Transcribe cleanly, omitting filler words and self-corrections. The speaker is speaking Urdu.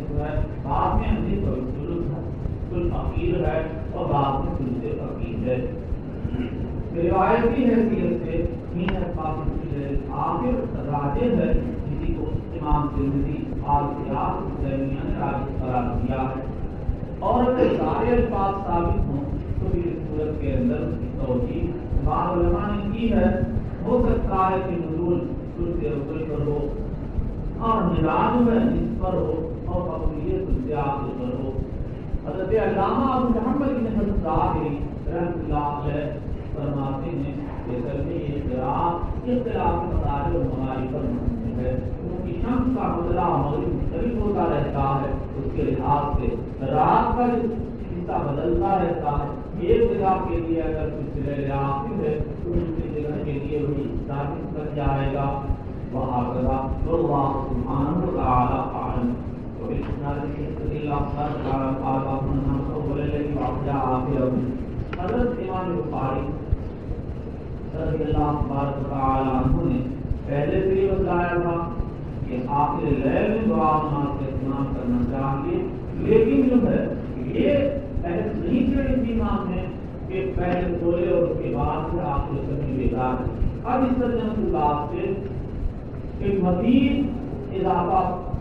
نصف ہے، بعد میں نصف الفقیر ہے اور بعد میں ثلث فقیر ہے۔ روایتی حیثیت سے آخر راجح ہے، کسی کو امام ترمذی اور سیاق حسینیہ نے راجح قرار دیا ہے، اور اگر سارے الفاظ ثابت ہوں تو پھر اس صورت کے اندر اس کی توجیہ بعض علماء نے کی ہے۔ ہو سکتا ہے کہ نزول ثلث اول پر ہو اور مزاج میں نصف پر ہو اور فقریت ثلث آخر پر ہو۔ حضرت علامہ ابو محمد بن حسن ظاہری رحمۃ اللہ علیہ فرماتے ہیں کہ یہ قراءت اختلاف مصالح و مغارب پر مبنی ہے، کیونکہ شمس کا بدلہ مغرب مختلف ہوتا رہتا ہے، اس کے لحاظ سے رات کا جو حصہ بدلتا رہتا ہے۔ ایک جگہ کے لیے اگر سلسلہ آخر ہے تو دوسری جگہ کے لیے وہی ثابت بن جائے گا۔ وہکذا واللہ سبحانہ وتعالی اعلم۔ حضرت امام بخاری رضی اللہ تبارک تعالی عنہ نے پہلے سے یہ بتایا تھا کہ آخر لیل میں دعا نماز کا اہتمام کرنا چاہیے، لیکن جو ہے یہ بحث نہیں چڑھی تھی امام نے کہ پہلے سوئے اور اس کے بعد پھر آخر کرنے بیدار۔ اب اس ترجمہ کے بعد سے ایک مزید اضافہ